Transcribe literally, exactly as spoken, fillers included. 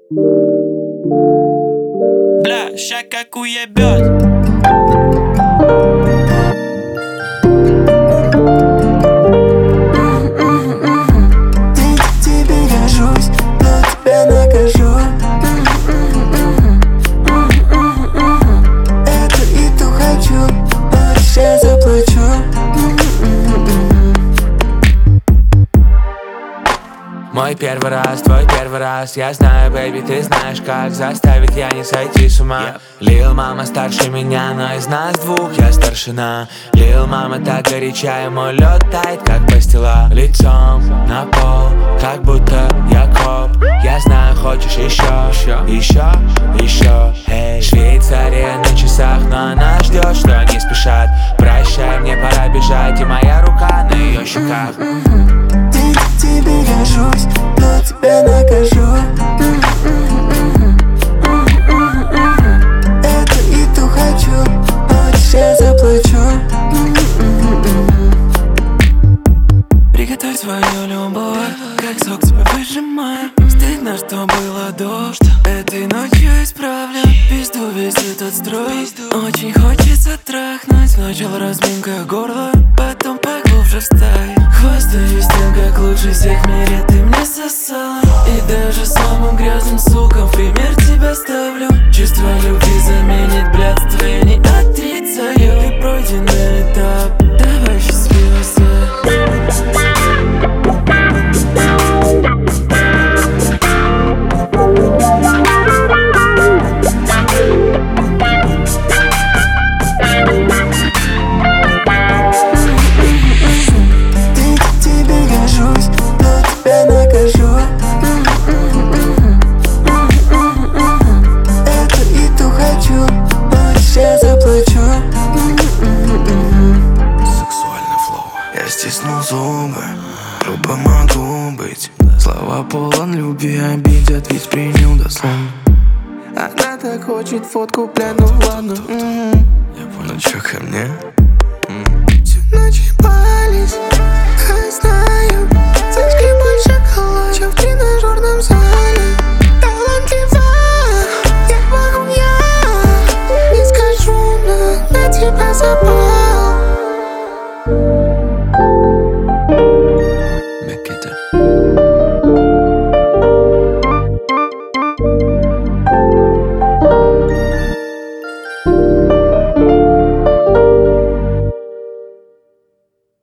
Бля, ща как уебёт. Мой первый раз, твой первый раз. Я знаю, бэйби, ты знаешь, как заставить я не сойти с ума. Лил мама старше меня, но из нас двух я старшина. Лил мама так горяча, и мой лед тает, как пастила. Лицом на пол, как будто я коп. Я знаю, хочешь еще, еще, еще. Эй, Швейцария на часах, но она ждет, что не спешат. Прощай, мне пора бежать, и моя рука на ее щеках. Тебе горжусь, но тебя накажу. Это и то хочу, но сейчас заплачу. Приготовь свою любовь, как сок тебя выжимаю. Стыдно, что было дождь. Этой ночью исправлю пизду весь этот строй. Очень хочется трахнуть. Сначала разминка горла, потом поглубже встать. Хвастаюсь тем, как лучше всех в мире ты мне сосала. И даже самым грязным сукам в пример тебя ставлю. Чувство любви заменит блядство, я не отрицаю. Ты пройденный этап, давай счастливься. Стиснул зубы, грубо могу быть. Слова полон любви, обидят, ведь принял дословно. Она так хочет фотку, бля, ну ладно. м-м. Я понял, чё ко мне? м-м. Всю ночь ебались.